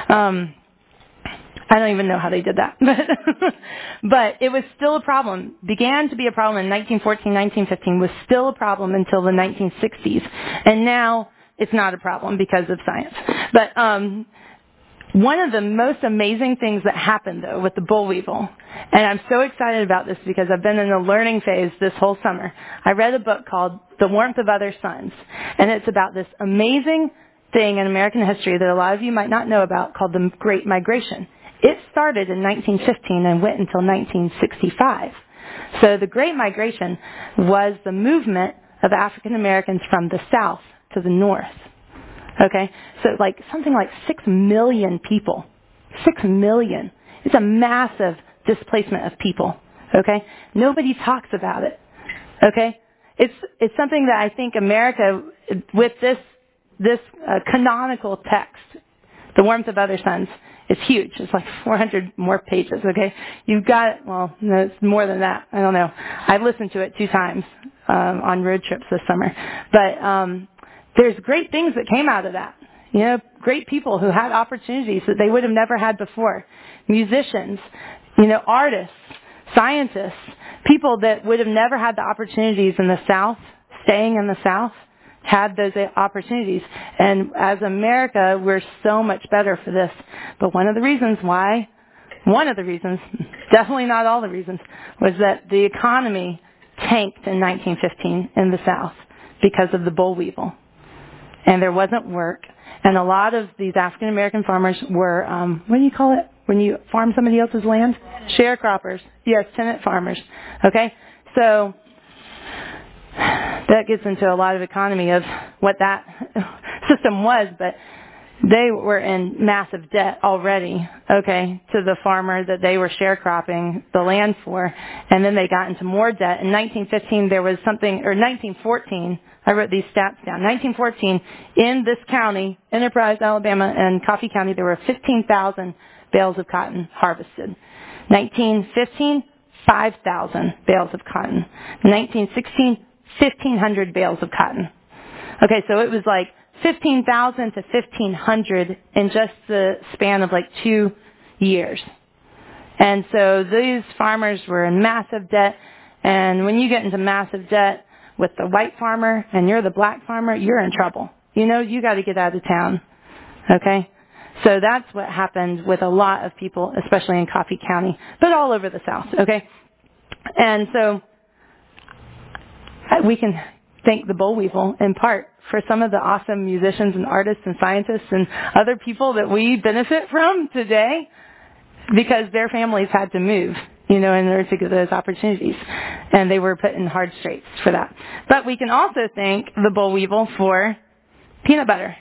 I don't even know how they did that. But it was still a problem. Began to be a problem in 1914, 1915, was still a problem until the 1960s. And now it's not a problem because of science. But One of the most amazing things that happened, though, with the boll weevil, and I'm so excited about this because I've been in a learning phase this whole summer. I read a book called The Warmth of Other Suns, and it's about this amazing thing in American history that a lot of you might not know about called the Great Migration. It started in 1915 and went until 1965. So the Great Migration was the movement of African Americans from the south to the north. Okay? So something like 6 million people. 6 million. It's a massive displacement of people. Okay? Nobody talks about it. Okay? It's something that I think America, with this canonical text, The Warmth of Other Suns, it's huge. It's like 400 more pages, okay? You've got, well, no, it's more than that. I don't know. I've listened to it 2 times on road trips this summer. But there's great things that came out of that. You know, great people who had opportunities that they would have never had before. Musicians, you know, artists, scientists, people that would have never had the opportunities in the South, staying in the South, had those opportunities. And as America, we're so much better for this. But one of the reasons, definitely not all the reasons, was that the economy tanked in 1915 in the South because of the boll weevil. And there wasn't work. And a lot of these African American farmers were, what do you call it when you farm somebody else's land? Sharecroppers. Yes, tenant farmers. Okay? So that gets into a lot of economy of what that system was, but they were in massive debt already, okay, to the farmer that they were sharecropping the land for, and then they got into more debt. In 1915, there was something, or 1914, I wrote these stats down. 1914, in this county, Enterprise, Alabama, and Coffee County, there were 15,000 bales of cotton harvested. 1915, 5,000 bales of cotton. 1916, 1,500 bales of cotton. Okay, so it was like 15,000 to 1,500 in just the span of 2 years. And so these farmers were in massive debt. And when you get into massive debt with the white farmer and you're the black farmer, you're in trouble. You know, you got to get out of town. Okay? So that's what happened with a lot of people, especially in Coffee County, but all over the South. Okay? And so we can thank the boll weevil in part for some of the awesome musicians and artists and scientists and other people that we benefit from today because their families had to move, you know, in order to get those opportunities. And they were put in hard straits for that. But we can also thank the boll weevil for peanut butter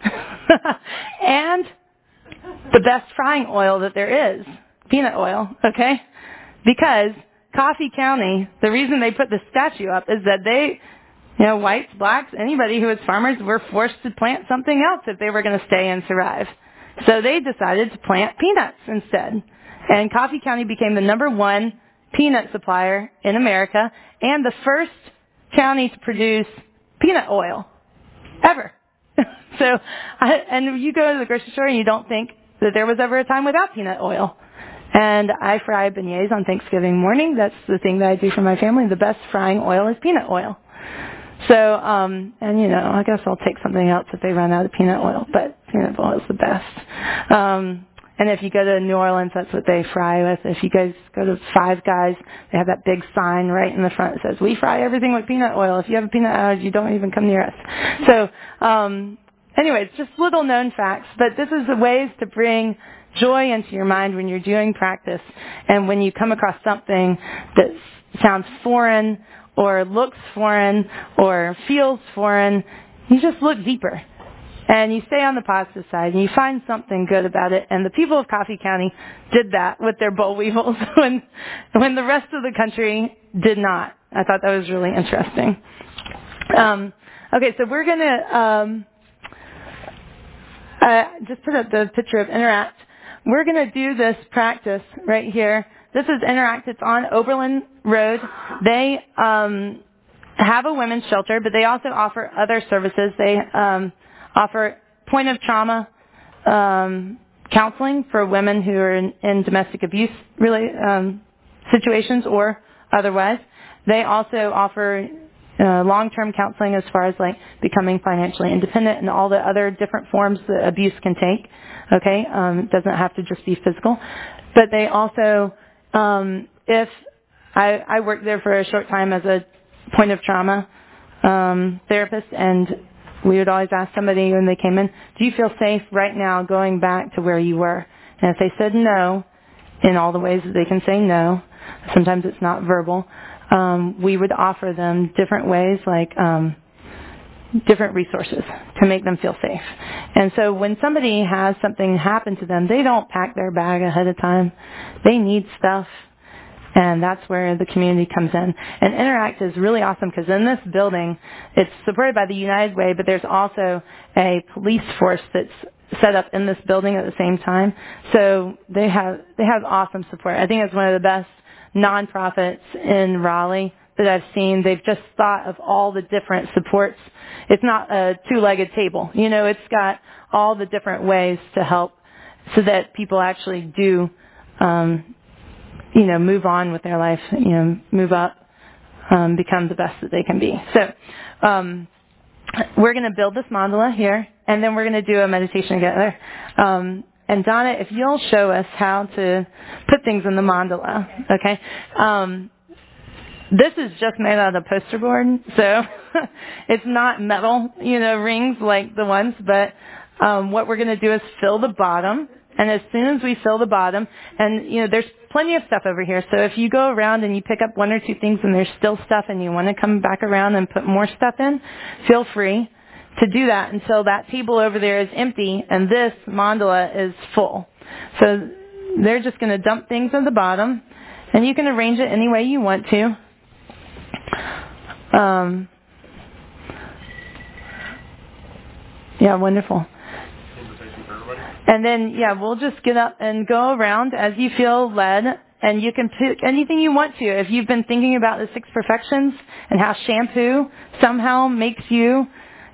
and the best frying oil that there is, peanut oil, okay? Because Coffee County, the reason they put the statue up is that they, you know, whites, blacks, anybody who was farmers were forced to plant something else if they were going to stay and survive. So they decided to plant peanuts instead. And Coffee County became the -- 1 peanut supplier in America and the first county to produce peanut oil ever. And you go to the grocery store and you don't think that there was ever a time without peanut oil. And I fry beignets on Thanksgiving morning. That's the thing that I do for my family. The best frying oil is peanut oil. So, and you know, I guess I'll take something else if they run out of peanut oil, but peanut oil is the best. And if you go to New Orleans, that's what they fry with. If you guys go to Five Guys, they have that big sign right in the front that says, "We fry everything with peanut oil. If you have a peanut allergy, you don't even come near us." So, anyways, just little known facts, but this is the ways to bring joy into your mind when you're doing practice and when you come across something that sounds foreign or looks foreign or feels foreign. You just look deeper and you stay on the positive side and you find something good about it. And the people of Coffee County did that with their boll weevils when the rest of the country did not. I thought that was really interesting. Okay, so we're going to just put up the picture of Interact. We're going to do this practice right here. This is Interact. It's on Oberlin Road. They have a women's shelter, but they also offer other services. They offer point of trauma counseling for women who are in domestic abuse really situations or otherwise. They also offer long-term counseling as far as like becoming financially independent and all the other different forms that abuse can take. Okay, it doesn't have to just be physical, but they also, if I worked there for a short time as a point of trauma therapist, and we would always ask somebody when they came in, do you feel safe right now going back to where you were? And if they said no, in all the ways that they can say no, sometimes it's not verbal, we would offer them different ways, like different resources to make them feel safe. And so when somebody has something happen to them, they don't pack their bag ahead of time. They need stuff. And that's where the community comes in. And Interact is really awesome because in this building, it's supported by the United Way, but there's also a police force that's set up in this building at the same time. So they have awesome support. I think it's one of the best nonprofits in Raleigh that I've seen. They've just thought of all the different supports. It's not a two-legged table. You know, it's got all the different ways to help so that people actually do move on with their life, move up, become the best that they can be. So we're going to build this mandala here, and then we're going to do a meditation together. And Donna, if you'll show us how to put things in the mandala, okay? This is just made out of poster board, so it's not metal, rings like the ones, but what we're going to do is fill the bottom. And as soon as we fill the bottom, and there's plenty of stuff over here. So if you go around and you pick up one or two things and there's still stuff and you want to come back around and put more stuff in, feel free to do that until that table over there is empty and this mandala is full. So they're just going to dump things at the bottom, and you can arrange it any way you want to. Yeah, wonderful. And then, we'll just get up and go around as you feel led, and you can pick anything you want to. If you've been thinking about the 6 perfections and how shampoo somehow makes you,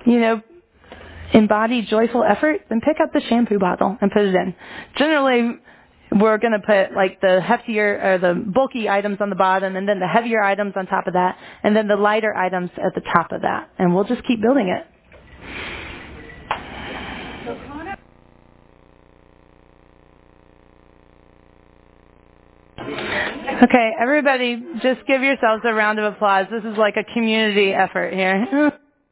embody joyful effort, then pick up the shampoo bottle and put it in. Generally, we're going to put like the heftier or the bulky items on the bottom, and then the heavier items on top of that, and then the lighter items at the top of that. And we'll just keep building it. Okay, everybody, just give yourselves a round of applause. This is like a community effort here.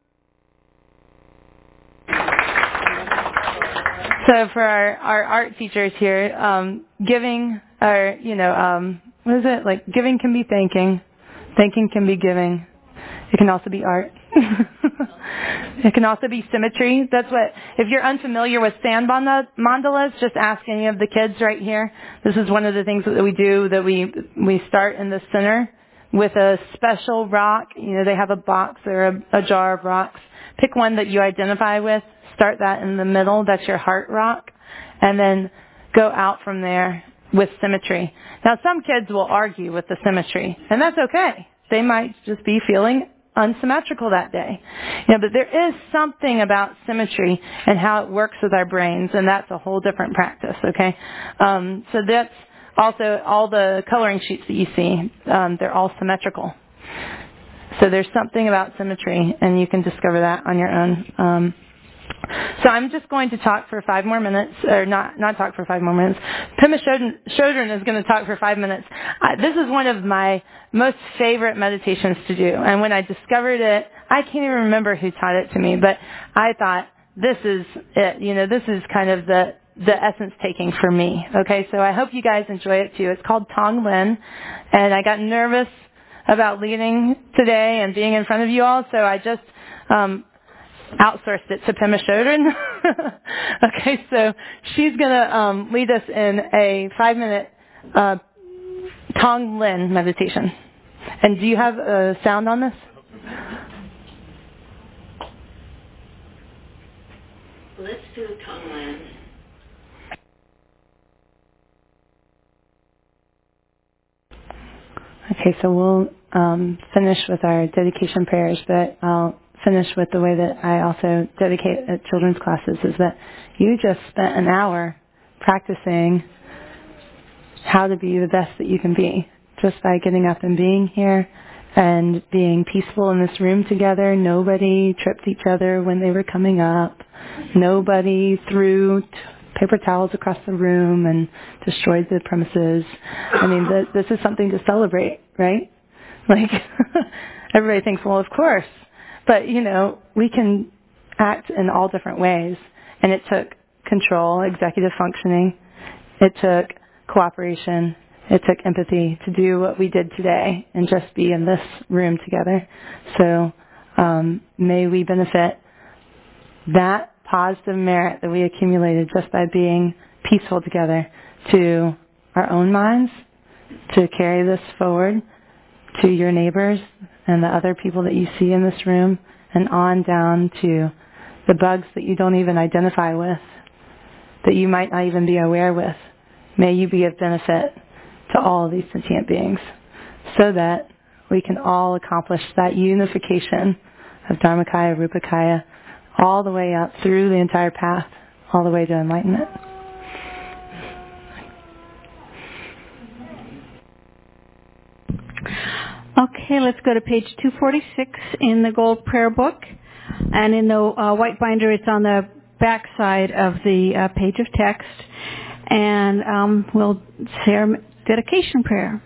So for our art teachers here, giving, or, what is it? Like, giving can be thanking. Thanking can be giving. It can also be art. It can also be symmetry. That's what, if you're unfamiliar with sand mandalas, just ask any of the kids right here. This is one of the things that we do, that we start in the center with a special rock. They have a box or a jar of rocks. Pick one that you identify with. Start that in the middle. That's your heart rock. And then go out from there with symmetry. Now, some kids will argue with the symmetry, and that's okay. They might just be feeling unsymmetrical that day. But there is something about symmetry and how it works with our brains, and that's a whole different practice, okay? So that's also all the coloring sheets that you see. They're all symmetrical. So there's something about symmetry, and you can discover that on your own. So I'm just going to talk for 5 more minutes, or not talk for 5 more minutes. Pema Chodron is going to talk for 5 minutes. This is one of my most favorite meditations to do. And when I discovered it, I can't even remember who taught it to me, but I thought, this is it. This is kind of the essence taking for me. Okay, so I hope you guys enjoy it too. It's called Tonglen, and I got nervous about leading today and being in front of you all, so I just outsourced it to Pema Chodron. Okay, so she's going to lead us in a 5-minute Tonglen meditation. And do you have a sound on this? Let's do Tonglen. Okay, so we'll finish with our dedication prayers, but I'll finish with the way that I also dedicate at children's classes, is that you just spent an hour practicing how to be the best that you can be, just by getting up and being here and being peaceful in this room together. Nobody tripped each other when they were coming up. Nobody threw paper towels across the room and destroyed the premises. I mean, this is something to celebrate, right? Like, everybody thinks, well, of course. But, we can act in all different ways. And it took control, executive functioning. It took cooperation. It took empathy to do what we did today and just be in this room together. So may we benefit that positive merit that we accumulated just by being peaceful together to our own minds, to carry this forward to your neighbors and the other people that you see in this room, and on down to the bugs that you don't even identify with, that you might not even be aware with. May you be of benefit to all of these sentient beings so that we can all accomplish that unification of Dharmakaya, Rupakaya, all the way up through the entire path, all the way to enlightenment. Okay, let's go to page 246 in the Gold Prayer Book. And in the white binder, it's on the back side of the page of text. And we'll say our dedication prayer.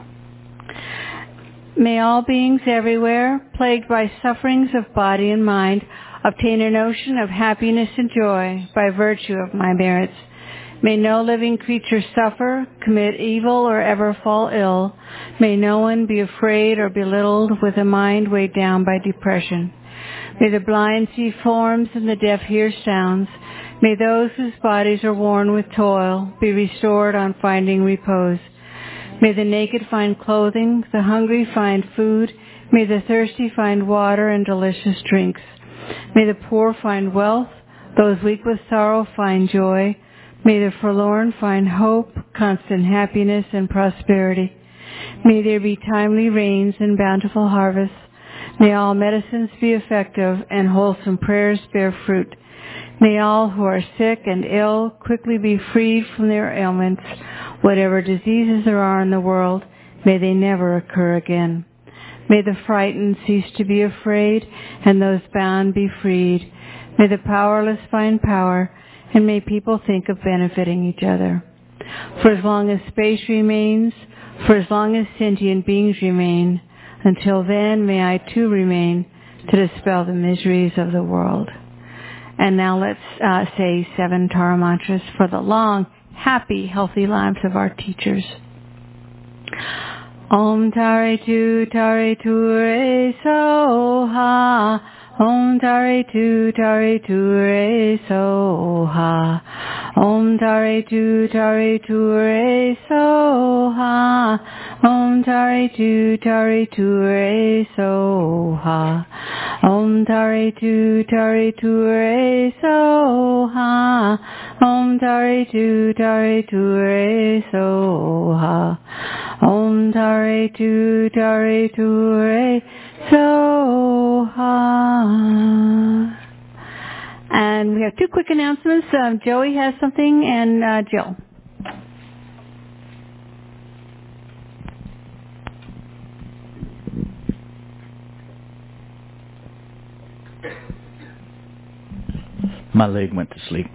May all beings everywhere, plagued by sufferings of body and mind, obtain a notion of happiness and joy by virtue of my merits. May no living creature suffer, commit evil, or ever fall ill. May no one be afraid or belittled with a mind weighed down by depression. May the blind see forms and the deaf hear sounds. May those whose bodies are worn with toil be restored on finding repose. May the naked find clothing, the hungry find food. May the thirsty find water and delicious drinks. May the poor find wealth, those weak with sorrow find joy. May the forlorn find hope, constant happiness, and prosperity. May there be timely rains and bountiful harvests. May all medicines be effective and wholesome prayers bear fruit. May all who are sick and ill quickly be freed from their ailments. Whatever diseases there are in the world, may they never occur again. May the frightened cease to be afraid, and those bound be freed. May the powerless find power, and may people think of benefiting each other. For as long as space remains, for as long as sentient beings remain, until then may I too remain to dispel the miseries of the world. And now let's say 7 Tara mantras for the long, happy, healthy lives of our teachers. Om Tare Tu Re So Ha. Om Tare Tu Re So Ha. Om Tare Tu Re So Ha. Om Tare Tu Re So Ha. Om Tare Tu Re So Ha. Om Tare Tu Re So Ha. Om Tare Tu Re So Ha. And we have 2 quick announcements. Joey has something, and Jill. My leg went to sleep.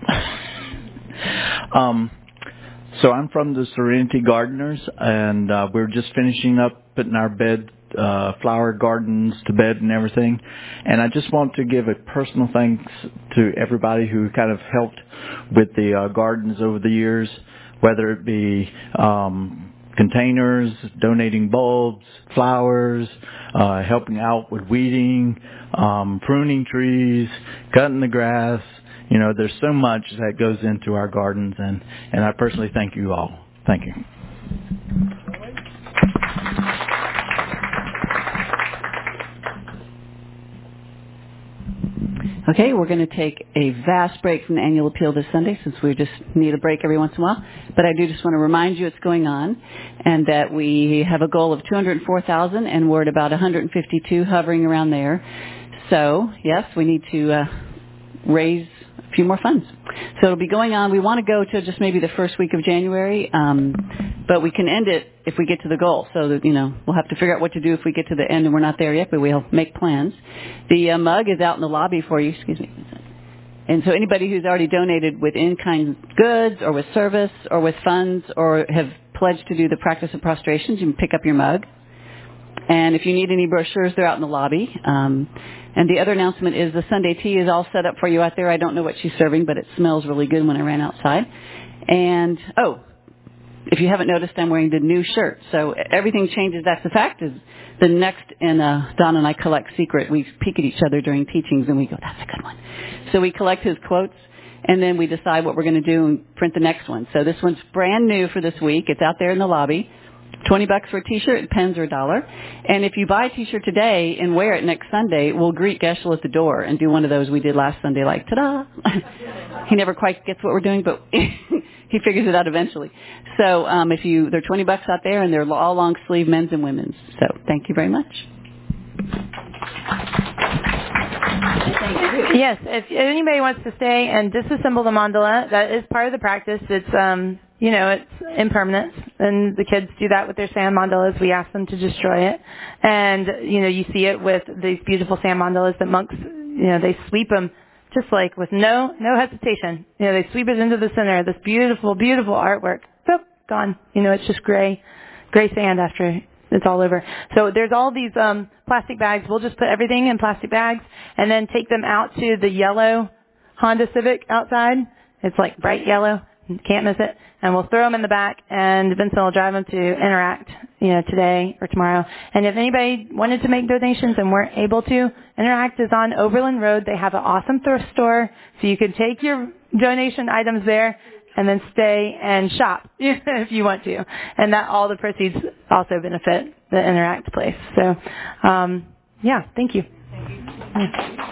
So I'm from the Serenity Gardeners, and we're just finishing up putting our bed, flower gardens to bed and everything. And I just want to give a personal thanks to everybody who kind of helped with the gardens over the years, whether it be containers, donating bulbs, flowers, helping out with weeding, pruning trees, cutting the grass. You know, there's so much that goes into our gardens, and I personally thank you all. Thank you. Okay, we're going to take a vast break from the annual appeal this Sunday, since we just need a break every once in a while. But I do just want to remind you it's going on, and that we have a goal of 204,000, and we're at about 152, hovering around there. So, yes, we need to raise a few more funds. So it'll be going on. We want to go to just maybe the first week of January, but we can end it if we get to the goal. So that, we'll have to figure out what to do if we get to the end and we're not there yet, but we'll make plans. The mug is out in the lobby for you. Excuse me. And so anybody who's already donated with in-kind goods or with service or with funds or have pledged to do the practice of prostrations, you can pick up your mug. And if you need any brochures, they're out in the lobby. And the other announcement is the Sunday tea is all set up for you out there. I don't know what she's serving, but it smells really good when I ran outside. And, if you haven't noticed, I'm wearing the new shirt. So everything changes. That's the fact. Is the next in Don and I collect secret. We peek at each other during teachings and we go, that's a good one. So we collect his quotes and then we decide what we're going to do and print the next one. So this one's brand new for this week. It's out there in the lobby. $20 for a T-shirt, and pens are $1. And if you buy a T-shirt today and wear it next Sunday, we'll greet Geshe at the door and do one of those we did last Sunday, like, ta-da. He never quite gets what we're doing, but he figures it out eventually. So they're $20 out there, and they're all long sleeve men's and women's. So thank you very much. Yes, if anybody wants to stay and disassemble the mandala, that is part of the practice. It's it's impermanence, and the kids do that with their sand mandalas. We ask them to destroy it, and you see it with these beautiful sand mandalas that monks, they sweep them just like with no hesitation. They sweep it into the center. This beautiful, beautiful artwork. Boop, gone. It's just gray sand after it's all over. So there's all these plastic bags. We'll just put everything in plastic bags and then take them out to the yellow Honda Civic outside. It's like bright yellow. Can't miss it. And we'll throw them in the back, and Vincent will drive them to Interact, today or tomorrow. And if anybody wanted to make donations and weren't able to, Interact is on Overland Road. They have an awesome thrift store, so you can take your donation items there and then stay and shop if you want to. And that all the proceeds also benefit the Interact place. So, thank you. Thank you. Yeah.